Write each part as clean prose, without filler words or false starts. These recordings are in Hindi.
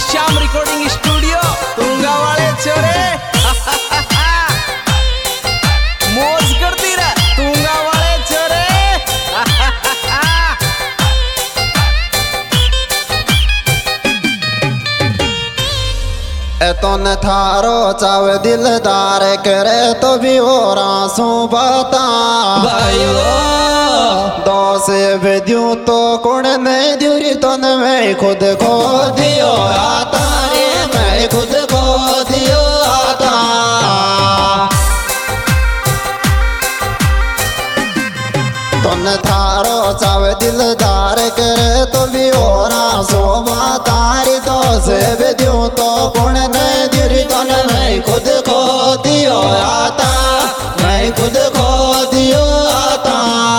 श्याम रिकॉर्डिंग स्टूडियो तुंगा वाले छोरे मौज करती रह तुंगा वाले छोरे तो न थारो चावे दिलदार करे तो भी और आंसू बता भाइयों दो से भेजूं तो कौन नहीं दूरी तो न मैं खुद खो दियो आता रे मैं खुद खो दियो आता तो न थारो चावे दिलदार करे तो भी और आंसू बता रे दो से भेजूं तो कौन नहीं दूरी तो न मैं खुद खो दियो आता मैं खुद खो दियो आता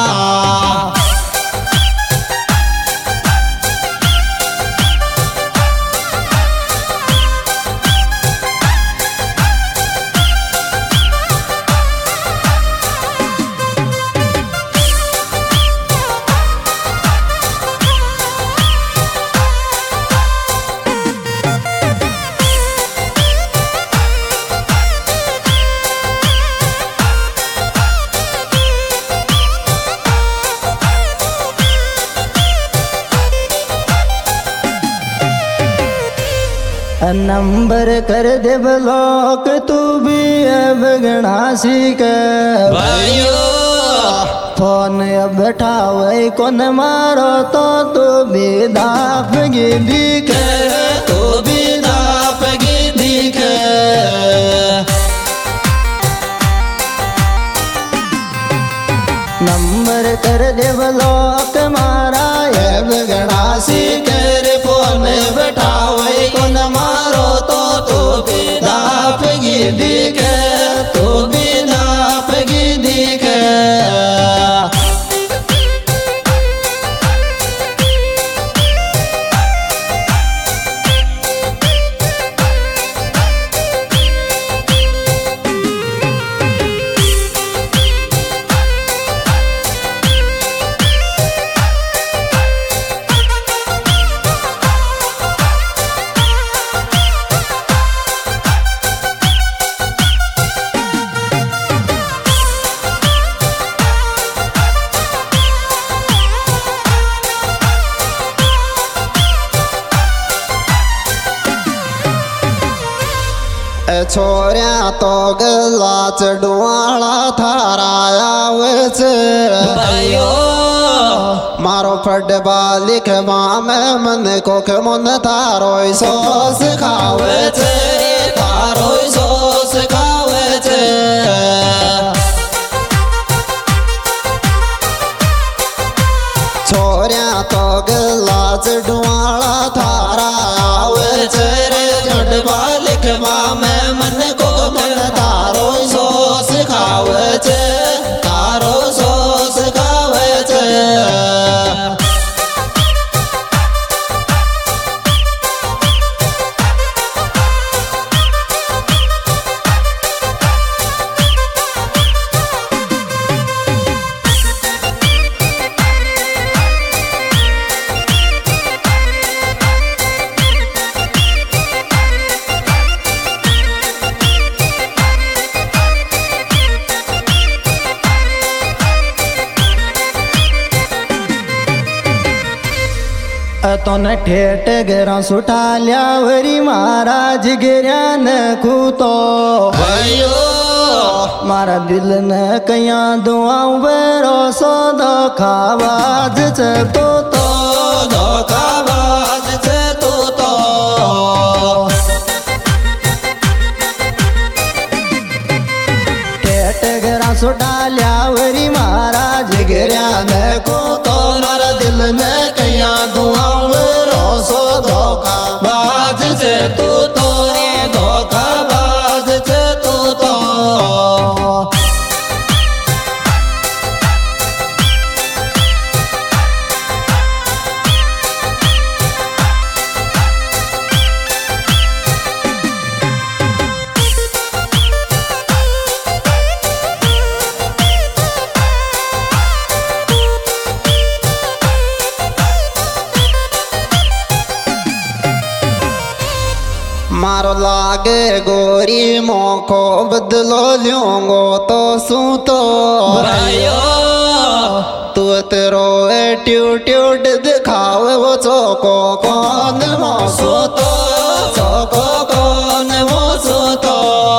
नंबर कर दे ब्लॉक तू भी अब गणासी के भाइयों फोन अब बैठावे कौन मारो तो तू भी दाप गिदी के तू भी दाप गिदी के नंबर कर दे ब्लॉक मारा अब गणासी तेरे फोन बैठावे कौन मारो तो तू भी दाप गिदी के तू भी दाप गिदी के छोरिया तो गला चढ़वाला थाराया वच भाइयों मारो पढ़वा लिखवा में मन को के मन थारो सो सिखावे थारो सो सिखावे छोरिया तो गला चढ़वाला थाराया वच रे चढ़वा लिखवा में मन को मन तारो सो सिखावे तारो सो सिखावे तो न ठेठ गिरा सुठा लिया वरी महाराज गिरा न खूतो भाइयों मारा दिल न कया दुआऊं बेरो सो धोखाबाज से तो धोखाबाज से तो ठेठ गिरा सुठा लिया वरी महाराज गिरा न खूतो मारा दिल में कया दुआऊं रोसो धोखाबाज से तू तो रे धोखाबाज से तू तो मारो लागे गोरी मोखो बदलो लूंगो तो सूतो भाइयो तू तेरो एटीट्यूड दिखावे वो चोको कौन मोसो तो चोको कौन मोसो तो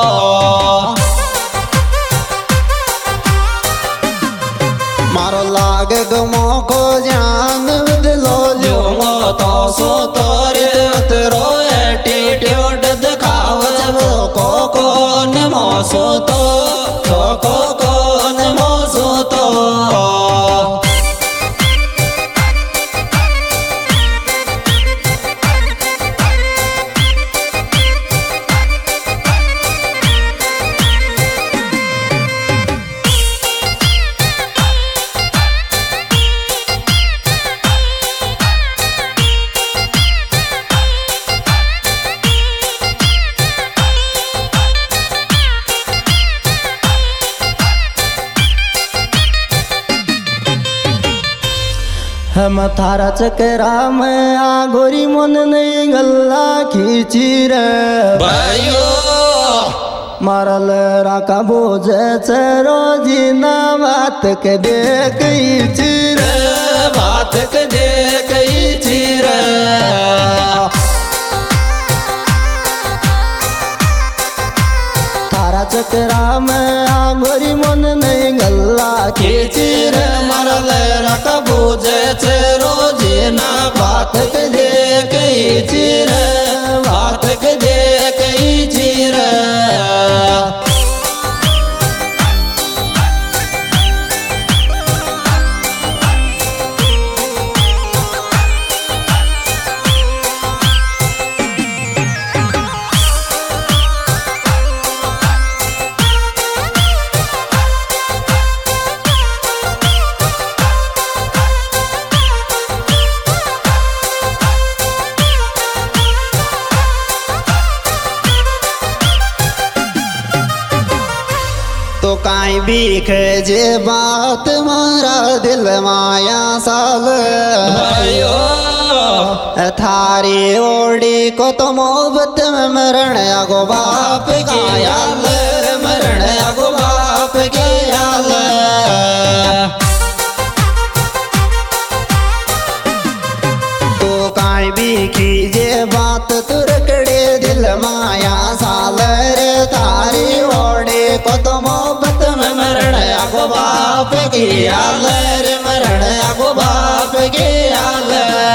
मारो लागे गमो को जान बदलो लूंगो तो सूतो रे तेरो एटीट्यूड दिखावे वो कौन मोसो तो चोको कौन मोसो तो हम थारा चकरा में आ गोरी मन नहीं गल्ला खींची रे भाइयो मारल राका बोझ रोजी ना बात के देख चीर बात के देख चीर थारा चकरा में आ गोरी मन नहीं गल्ला खींची रे मरल रक बूझे छे रोजी ना बात के देख चीर बात के देख चीर तो काई बीख जे बात मारा दिल माया साल भाइयो थारी ओडी को तो मोहब्बत में मरण आगो बाप की याल मरण अगो बाप के याल तो काई बीखी जे बात तुरकड़े दिल माया साल रे थारी ओडी को तो मोहब्बत में मरण अगो बाप के याल रे मरण अगो बाप के याल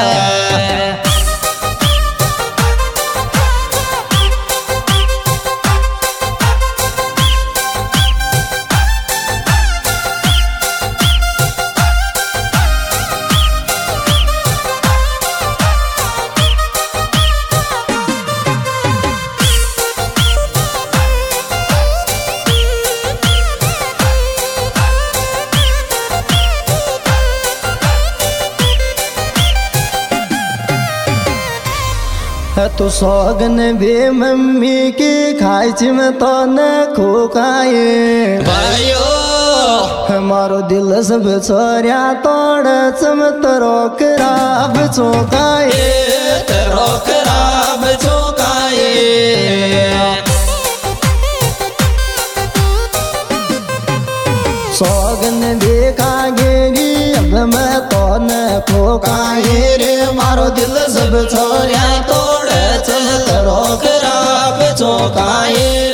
तू सोगन भी मम्मी की खाइच में तो न खोकाए भाइयो हमारो दिल सब छोरिया तोड़ चम तरो खराब चौकाए तेरो खराब चौकाए सोगन देखा गेरी अब मैं तो न खोकाए रे मारो दिल सब छोरिया तोड़ चल तेरो खराब चौकाए